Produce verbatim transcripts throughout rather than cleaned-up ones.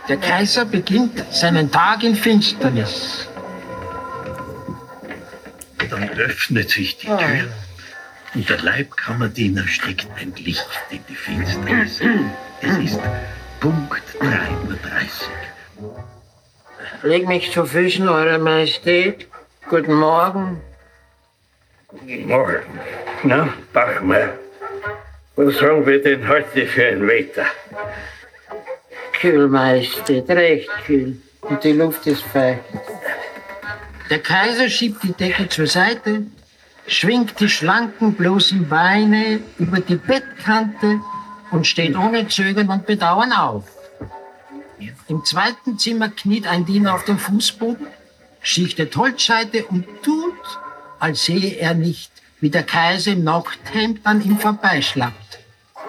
Der Kaiser beginnt seinen Tag in Finsternis. Dann öffnet sich die Tür und der Leibkammerdiener steckt ein Licht in die Finsternis. Es ist Punkt drei Uhr dreißig. Leg mich zu Füßen, Eure Majestät. Guten Morgen. Guten Morgen. Na, Bachmann, was haben wir denn heute für ein Wetter? Kühl, Majestät, recht kühl. Und die Luft ist feucht. Der Kaiser schiebt die Decke zur Seite, schwingt die schlanken, bloßen Beine über die Bettkante und steht ohne Zögern und Bedauern auf. Im zweiten Zimmer kniet ein Diener auf dem Fußboden, schichtet Holzscheite und tut, als sehe er nicht, wie der Kaiser im Nachthemd an ihm vorbeischlappt.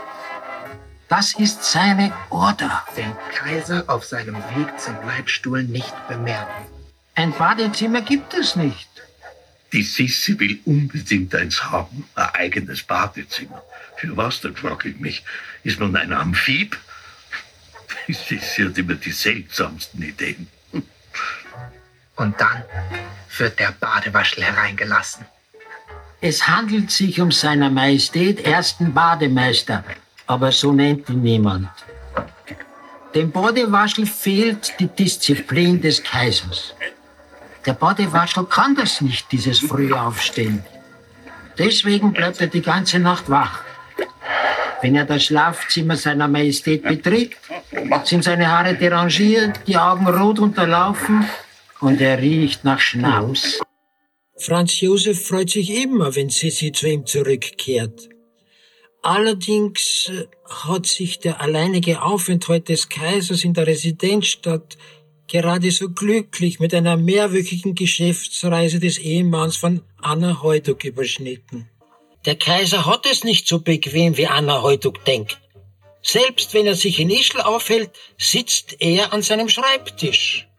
Das ist seine Order. Den Kaiser auf seinem Weg zum Leibstuhl nicht bemerken. Ein Badezimmer gibt es nicht. Die Sissi will unbedingt eins haben, ein eigenes Badezimmer. Für was, dann frage ich mich, ist man ein Amphib? Die Sissi hat immer die seltsamsten Ideen. Und dann wird der Badewaschel hereingelassen. Es handelt sich um seiner Majestät ersten Bademeister, aber so nennt ihn niemand. Dem Badewaschel fehlt die Disziplin des Kaisers. Der Badewaschel kann das nicht, dieses frühe Aufstehen. Deswegen bleibt er die ganze Nacht wach. Wenn er das Schlafzimmer seiner Majestät betritt, sind seine Haare derangiert, die Augen rot unterlaufen und er riecht nach Schnaps. Franz Josef freut sich immer, wenn Sissi zu ihm zurückkehrt. Allerdings hat sich der alleinige Aufenthalt des Kaisers in der Residenzstadt gerade so glücklich mit einer mehrwöchigen Geschäftsreise des Ehemanns von Anna Heuduk überschnitten. Der Kaiser hat es nicht so bequem, wie Anna Heuduk denkt. Selbst wenn er sich in Ischl aufhält, sitzt er an seinem Schreibtisch.